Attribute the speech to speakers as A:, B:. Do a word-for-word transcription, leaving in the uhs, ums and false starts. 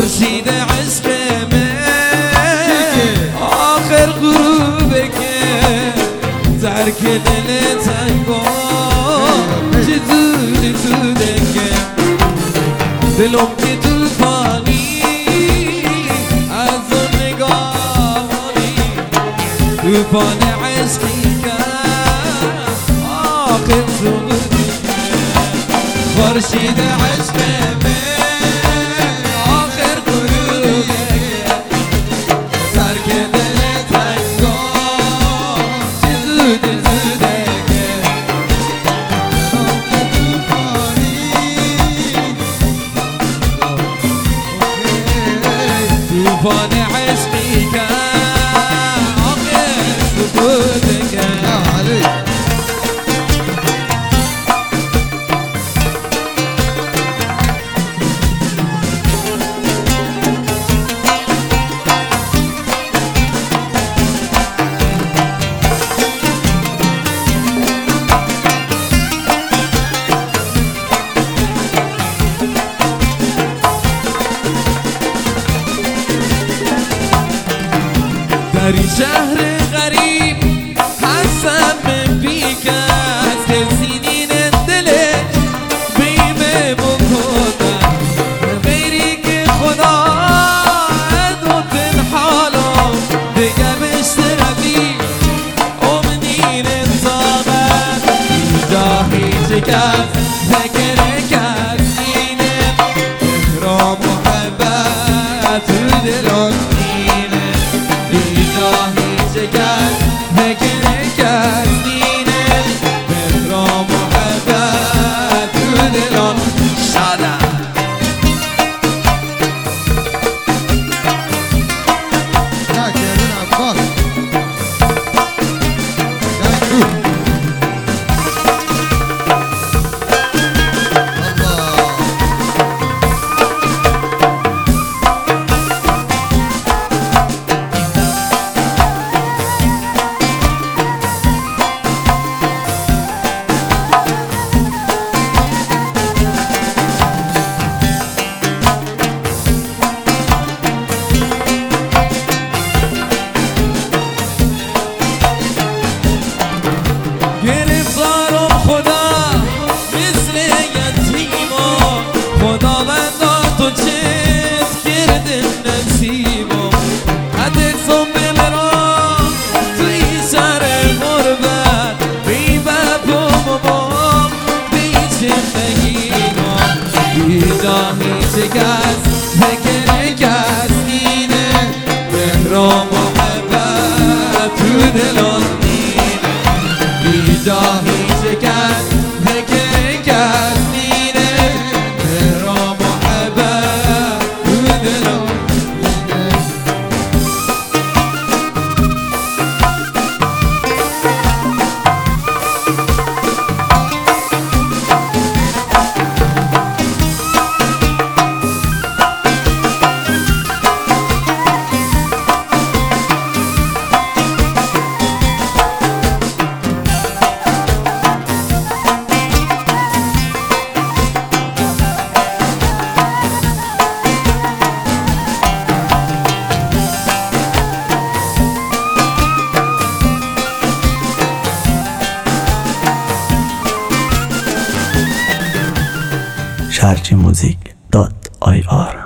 A: خورشید عشق من آخر غروبه که ترک دل تنگا چطوری تو دنگه دلم که توفانی از اون نگاهانی توفان عشقی که آخر غروبه خورشید عشق من طوفان عشقی که آخر سکوتك يا علي داری شهر غریب هستم من بیکس که سینین دلش بیمه بکنم غیری که خدا ادو تنحالا دیگه بشترفی امنین انتاقت اینجا هیچ کس ذکر کس اینه احرام محبت تو دلان شکست فکر کس اینه مهرام محبت تو دلان اینه بیجا هیچ کس فکر کس اینه مهرام محبت تو دلان
B: شارجی موزیک دات آی آر